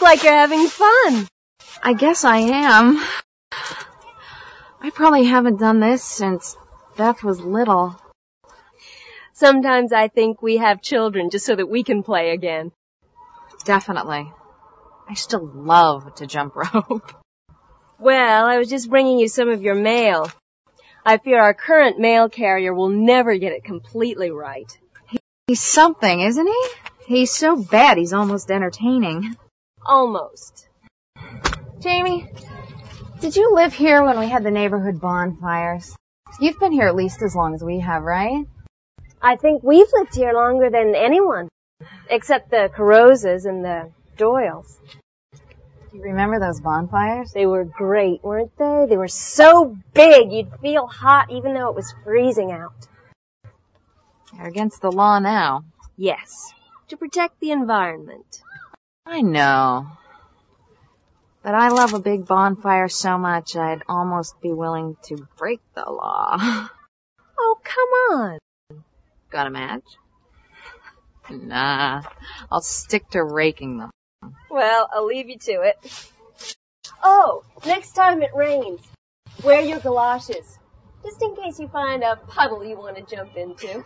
like you're having fun. I guess I am. I probably haven't done this since Beth was little. Sometimes I think we have children just so that we can play again. Definitely. I still love to jump rope. Well, I was just bringing you some of your mail. I fear our current mail carrier will never get it completely right. He's something, isn't he? He's so bad he's almost entertaining. Almost. Jamie, did you live here when we had the neighborhood bonfires? You've been here at least as long as we have, right? I think we've lived here longer than anyone, except the Carrozas and the Doyles. Do you remember those bonfires? They were great, weren't they? They were so big you'd feel hot even though it was freezing out. They're against the law now. Yes, to protect the environment. I know. But I love a big bonfire so much I'd almost be willing to break the law. Oh, come on. Got a match? Nah, I'll stick to raking them. Well, I'll leave you to it. Oh, next time it rains, wear your galoshes, just in case you find a puddle you want to jump into.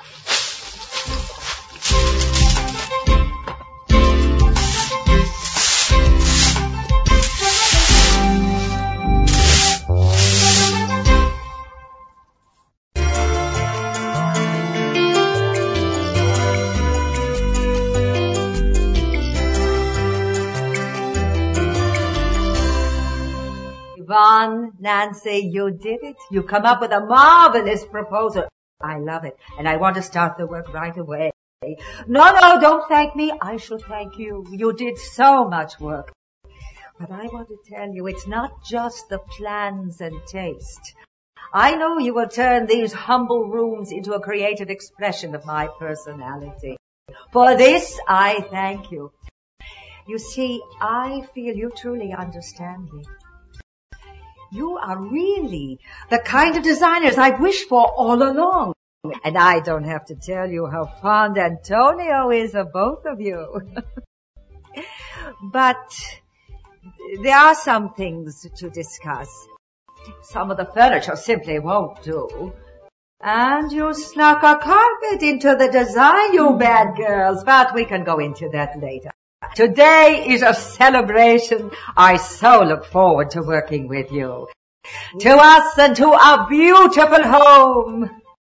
Yvonne, Nancy, you did it. You come up with a marvelous proposal. I love it, and I want to start the work right away. No, don't thank me. I shall thank you. You did so much work. But I want to tell you, it's not just the plans and taste. I know you will turn these humble rooms into a creative expression of my personality. For this, I thank you. You see, I feel you truly understand me. You are really the kind of designers I've wished for all along. And I don't have to tell you how fond Antonio is of both of you. But there are some things to discuss. Some of the furniture simply won't do. And you snuck a carpet into the design, you bad girls. But we can go into that later. Today is a celebration. I so look forward to working with you. To us and to our beautiful home.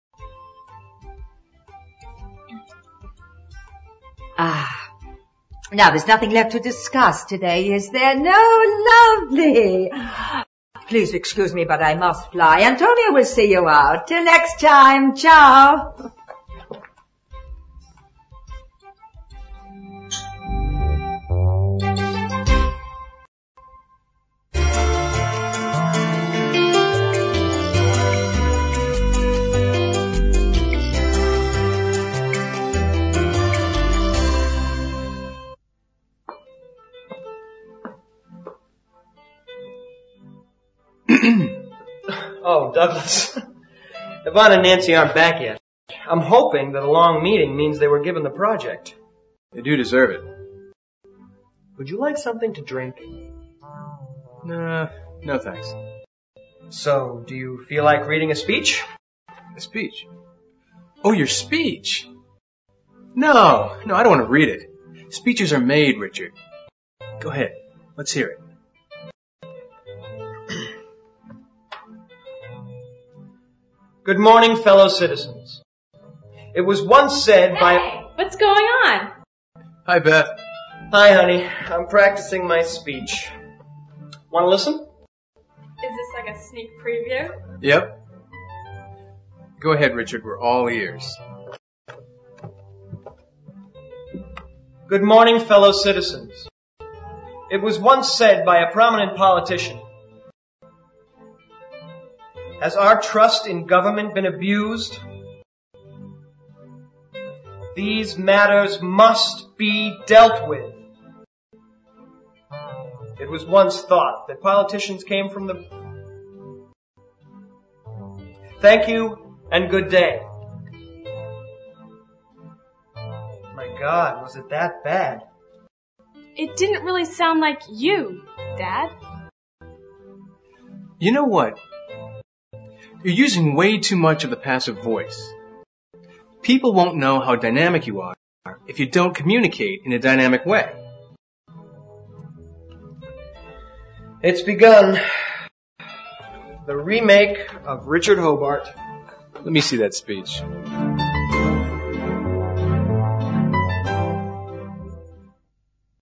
Now there's nothing left to discuss today, is there? No, lovely. Please excuse me, but I must fly. Antonio will see you out. Till next time. Ciao. Oh, Douglas. Yvonne and Nancy aren't back yet. I'm hoping that a long meeting means they were given the project. They do deserve it. Would you like something to drink? No thanks. So, do you feel like reading a speech? A speech? Oh, your speech? No, I don't want to read it. Speeches are made, Richard. Go ahead. Let's hear it. Good morning, fellow citizens. It was once said by... Hey, what's going on? Hi, Beth. Hi, honey. I'm practicing my speech. Want to listen? Is this like a sneak preview? Yep. Go ahead, Richard. We're all ears. Good morning, fellow citizens. It was once said by a prominent politician, has our trust in government been abused? These matters must be dealt with. It was once thought that politicians came from the... Thank you and good day. My God, was it that bad? It didn't really sound like you, Dad. You know what? You're using way too much of the passive voice. People won't know how dynamic you are if you don't communicate in a dynamic way. It's begun. The remake of Richard Hobart. Let me see that speech.